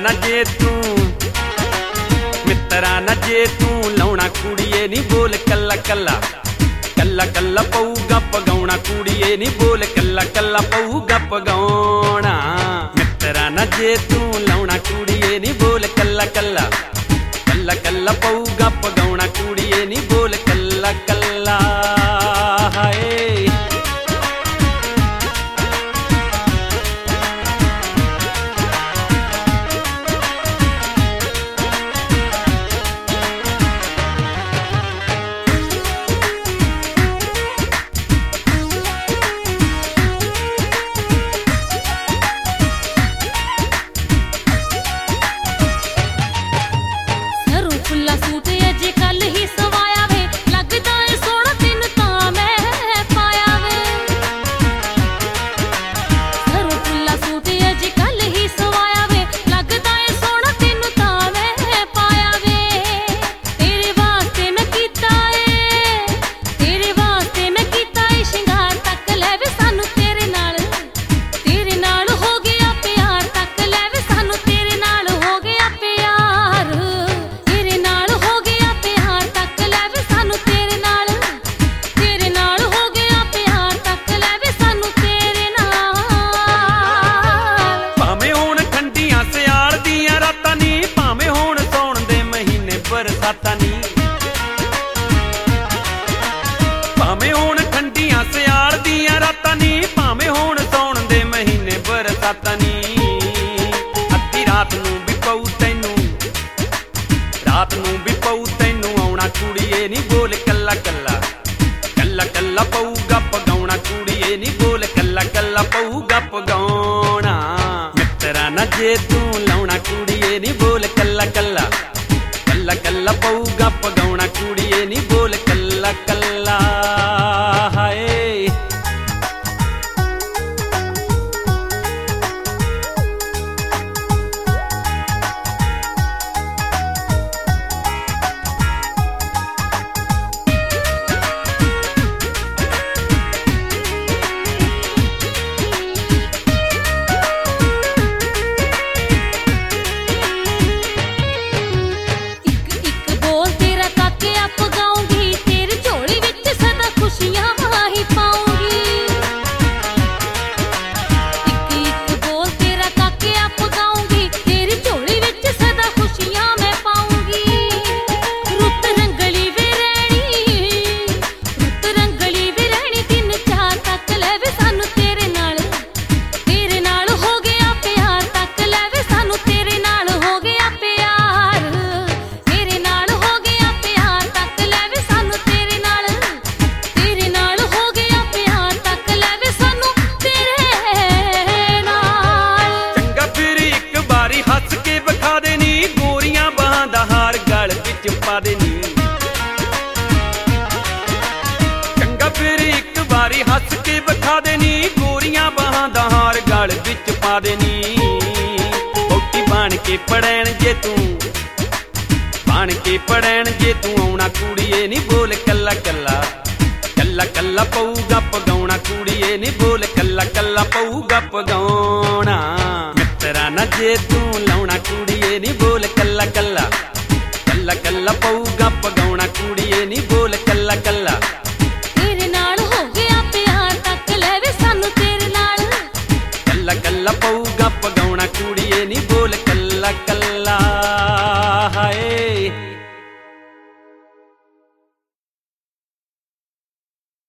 ਮਿੱਤਰਾ ਨਾ ਜੇ ਤੂੰ ਲਾਉਣਾ ਕੁੜੀਏ ਨੀ ਬੋਲ ਕੱਲਾ ਕੱਲਾ, ਕੱਲਾ ਕੱਲਾ ਪਊਗਾ ਪਗਾਉਣਾ ਕੁੜੀਏ ਨੀ ਬੋਲ ਕੱਲਾ ਕੱਲਾ ਪਊਗਾ ਪਗਾਉਣਾ। ਮਿੱਤਰਾ ਨਾ ਜੇ ਤੂੰ ਲਾਉਣਾ ਕੁੜੀਏ ਨੀ ਬੋਲ ਕੱਲਾ ਕੱਲਾ, ਕੱਲਾ ਕੱਲਾ ਪਊਗਾ ਪਗਾਉਣਾ ਕੁੜੀਏ ਨੀ ਬੋਲ ਕੱਲਾ ਕੱਲਾ। ਹਾਏ ਭਾਵੇਂ ਹੁਣ ਠੰਡੀਆਂ ਸਿਆਲ ਦੀਆਂ ਰਾਤਾਂ ਨੀ, ਭਾਵੇਂ ਹੁਣ ਸਾਉਣ ਦੇ ਮਹੀਨੇ ਬਰਸਾਤਾਂ ਨੀ। ਅੱਧੀ ਰਾਤ ਨੂੰ ਵੀ ਪਊ ਤੈਨੂੰ, ਰਾਤ ਨੂੰ ਵੀ ਪਊ ਤੈਨੂੰ ਆਉਣਾ ਕੁੜੀਏ ਨੀ ਬੋਲ ਕੱਲਾ ਕੱਲਾ, ਕੱਲਾ ਕੱਲਾ ਪਊਗਾ ਪਗਾਉਣਾ ਕੁੜੀਏ ਨੀ ਬੋਲ ਕੱਲਾ ਕੱਲਾ ਪਊਗਾ ਪਗਾਉਣਾ। ਮਿੱਤਰਾ ਨਾ ਜੇ ਤੂੰ ਲਾਉਣਾ ਕੁੜੀਏ ਨੀ ਬੋਲ ਕੱਲਾ ਕੱਲਾ, ਕੱਲਾ ਕੱਲਾ ਪਊਗਾ ਪਗਾਉਣਾ ਕੁੜੀਏ ਨੀ ਬੋਲ ਕੱਲਾ ਕੱਲਾ। ਹਾਏ ਪਾ ਦੇਨੀ, ਚੰਗਾ ਫਿਰ ਇੱਕ ਵਾਰੀ ਹੱਸ ਕੇ ਵਿਖਾ ਦੇਨੀ, ਗੋਰੀਆਂ ਬਾਹਾਂ ਦਾ ਹਾਰ ਗਲ ਵਿੱਚ ਪਾ ਦੇਨੀ। ਵਹੁਟੀ ਬਣ ਕੇ ਪੜੈਣ ਜੇ ਤੂੰ, ਬਣ ਕੇ ਪੜੈਣ ਜੇ ਤੂੰ ਆਉਣਾ ਕੁੜੀਏ ਨੀ ਬੋਲ ਕੱਲਾ ਕੱਲਾ, ਕੱਲਾ ਕੱਲਾ ਪਊਗਾ ਪਗਾਉਣਾ ਕੁੜੀਏ ਨੀ ਬੋਲ ਕੱਲਾ ਕੱਲਾ ਪਊਗਾ ਪਗਾਉਣਾ। ਮਿੱਤਰਾ ਨਾ ਜੇ ਤੂੰ ਲਾਉਣਾ